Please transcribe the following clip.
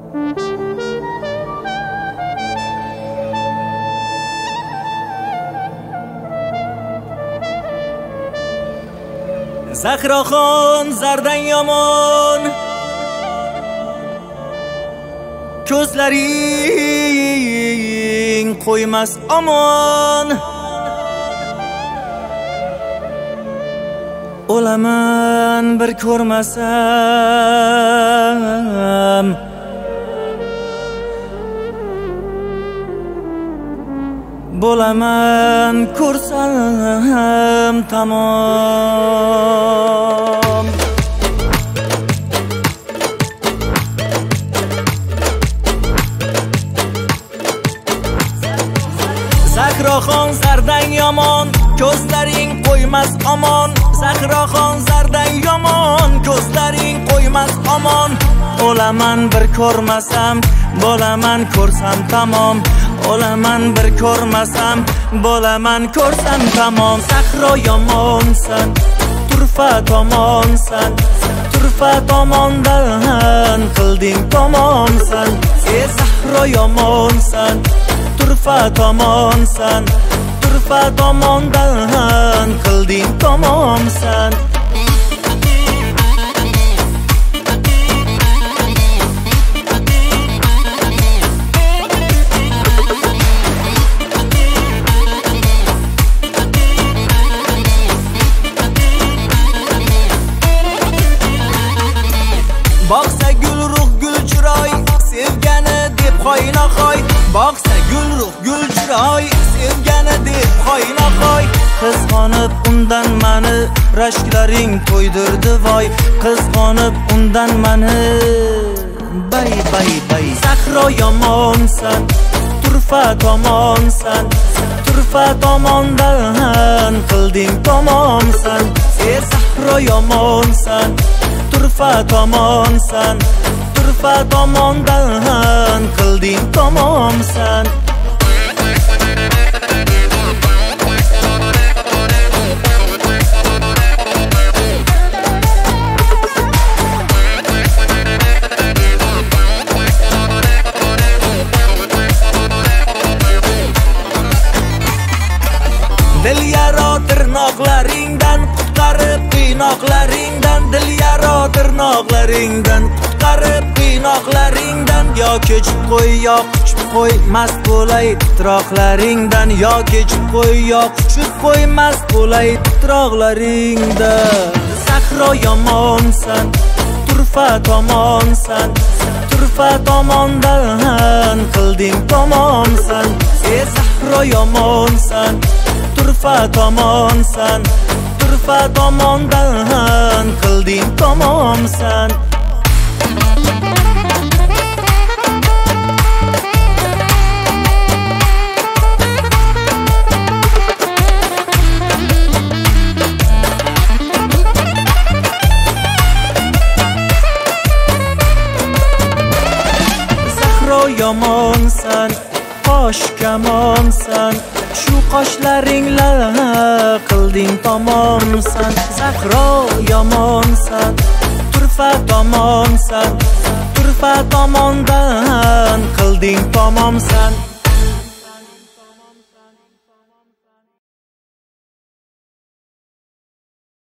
Zahroxon zardan yomon, ko'zlaring qo'ymas omon. O'laman bir ko'rmasam, bo'laman ko'rsam tamom. Zahroxon zardan yomon, ko'zlaring qo'ymas omon. Zahroxon zardan yomon, ko'zlaring qo'ymas omon. O'laman bir ko'rmasam, bo'laman ko'rsam tamom. O'laman bir ko'rmasam, bo'laman ko'rsam tamom. Zahro yomonsan, turfa tomonsan, turfa tomondan qilding tomonsan. Zahro yomonsan, turfa tomonsan, turfa tomondan qilding tomonsan. Boqsa gul ruh gul chiroy, sevgani deb qoynoqoy. Boqsa gul ruh gul chiroy, sevgani deb qoynoqoy. Qizg'onib undan mani rashklaring to'ydirdi voy. Qizg'onib undan mani bay bay bay. Zahro yomonsan, turfa tomonsan, turfa tomondan qilding tomonsan. Zahro yomonsan, turfa tomonsan, turfa tomondan qilding tomonsan. Dil yaro tirnoqlaringdan qutqarib qiynoqlaringdan. Dil yaro tirnoqlaringdan qutqarib qiynoqlaringdan. Yo kechib qo'y, yo quchib qo'y, mast bo'lay titroqlaringdan. Yo kechib qo'y, yo quchib qo'y, mast bo'lay titroqlaringdan. Zahro yomonsan, turfa tomonsan, turfa tomondan qilding tomonsan. Zahro yomonsan, turfa tomonsan, turfa tomondan qilding tomonsan. Zahro yomonsan, qosh kamonsan, shu qoshlaringla qilding tomonsan. Zahro yomonsan, turfa tomonsan, turfa tomondan qilding tomonsan.